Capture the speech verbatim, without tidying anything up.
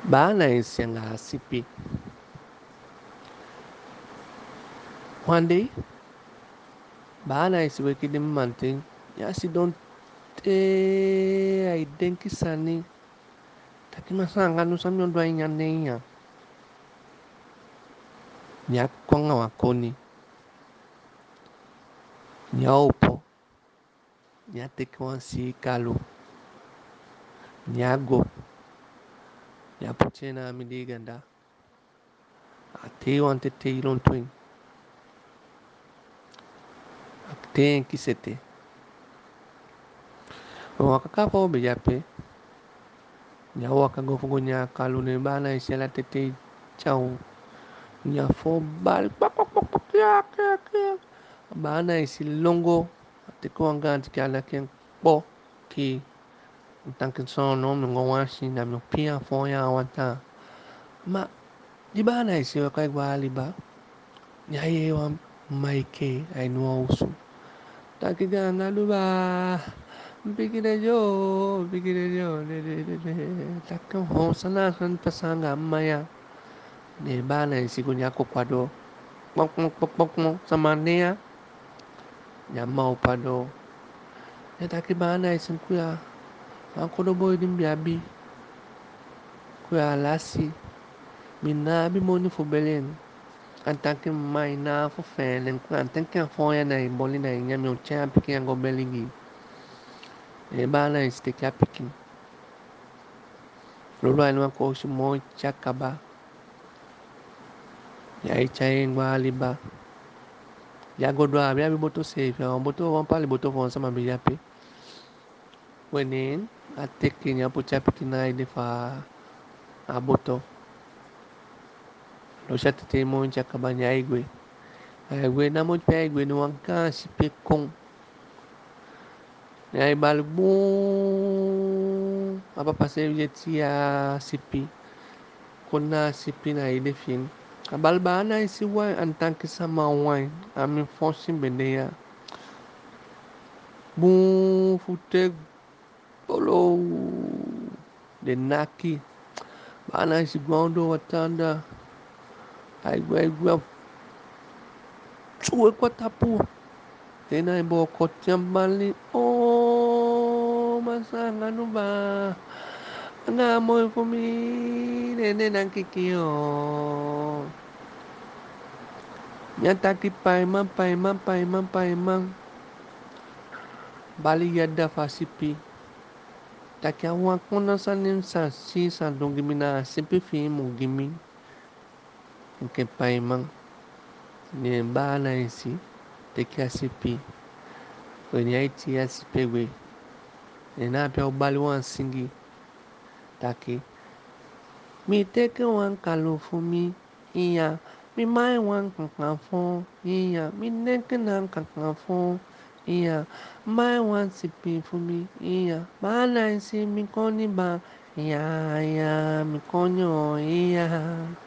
Bana isianga sipi. One day, bana isiweki di manting. Yasi don't I denki sani. Taki masanga nusa miondwa inyane. Nyakwanga wakoni. Nyaupo. Nyateke wansi kalu. Nyago. Nyapuchena midiganda. Ate wante te ilon twin. Ate kisete. Wakakapa obe yape. Nya wakago fugo nya kalu ne bana isela tete chau. Nya fo bal. Bana isi longo. Ate ko anganti kala ken po ki. Tanken son no mi ngwashi na mi pia fo ya wanta. Ma di bana isi wakai gwali ba. Nya ye wa maike ai no usu. Taki ganga luba. Bigire yo, bigire yo, le le le le. Taki ho sana san pasanga maya. Ne bana isi kunya ko kwado. Pok pok pok pok pok sama nea. Nya mau pado. Ne taki bana isi kuya. Ankodo boy dimbiabi. Kuya lasi. Mina bi moni fo belen. Antaki mai na fo felen. Kuya antaki afoya na iboli na inyami uchaya piki yango beligi. Ne bana isi teki apiki. Lolo anu ako si mo chakaba. Ya ichaye ngwa aliba. Ya godwa abia bi boto safe. Ya boto wampali boto fo sama bijapi. Wenen ateki nya pucha piki na ide fa aboto. Lo shatete mo chakaba nya igwe. Igwe na mo pe igwe no wanka si pe kong. Ya ibal boom. Apa pase yeti ya sipi. Kona sipi na ide fin. Abal bana isi wine antanki sama wine. Ami fonsi bende ya. Boom fute bolo. De naki. Bana isi gwando watanda. Igwe igwe. Chue kwa tapu. Tena ibo kotiambali. Oh masanga nuba. Nga mo fumi. Nene nankikio. Nyataki paiman paiman paiman paiman. Bali yada fasipi. Taki awan kona sanim sa si sa dongimi na sipi fi mo gimi. Nke paiman. Ni bana isi. Teki asipi. Kwenye iti asipi we. Nena apia ubali wan singi. Taki. Mi teke wan kalu fumi. Iya. Mi mai wan kankafon. Iya. Mi neke nan kankafon. Iya. Mai wan sipi fumi. Iya. Bana isi mi koni ba. Iya. Iya. Mi konyo. Iya.